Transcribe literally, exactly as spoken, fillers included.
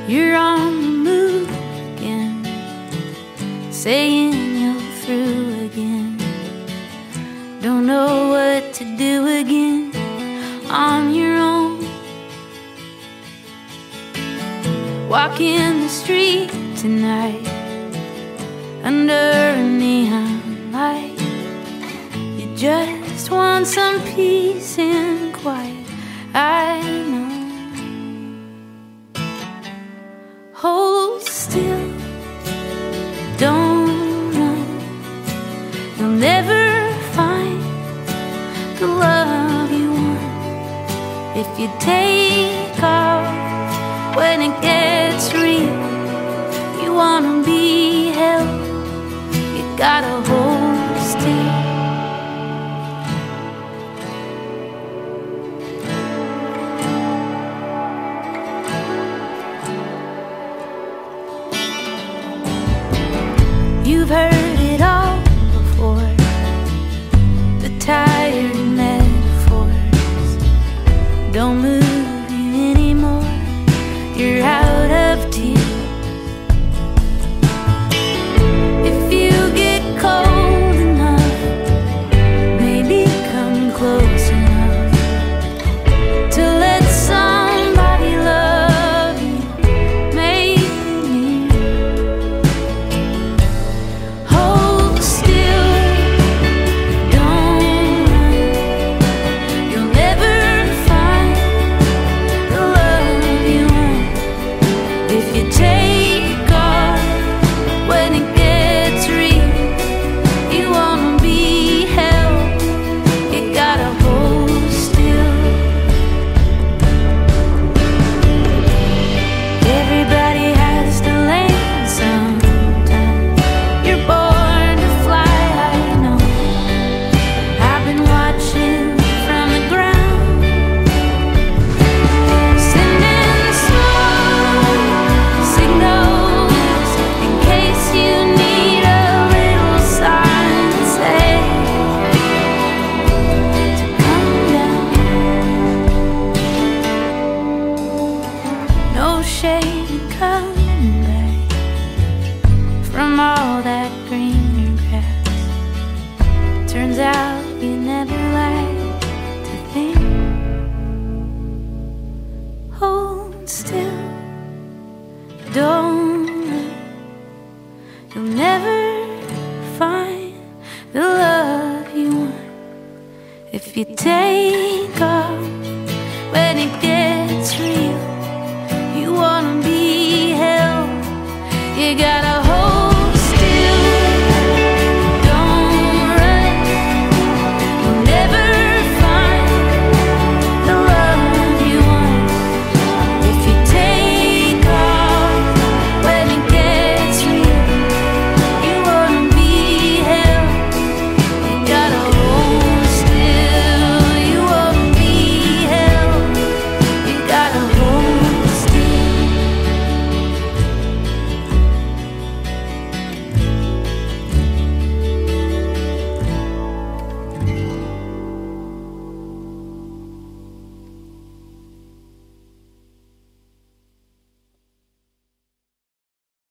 You're on the move again, saying you're through again. Don't know what to do again on your own. Walking the street tonight under a neon light. You just want some peace and quiet, I know. Hold still, don't run. You'll never find the love you want if you take off when it gets real. You wanna be held, you gotta hold still. You've heard it all before, the tired metaphors don't move you anymore. You're out of tears. If you get cold enough, maybe come close enough to let somebody love you. Maybe hold still, don't run. You'll never find the love you want if you take off when it gets real. You wanna be held, you gotta hold still. Everybody has to land sometime. You're born to fly, I know. I've been watching from the ground, sending small signals in case you need a little sign to say to come down. No shame in coming back from all that greener grass. Turns out you never like to think. Hold still, don't run. You'll never find the love you want if you take off when it gets real. You wanna be held, you gotta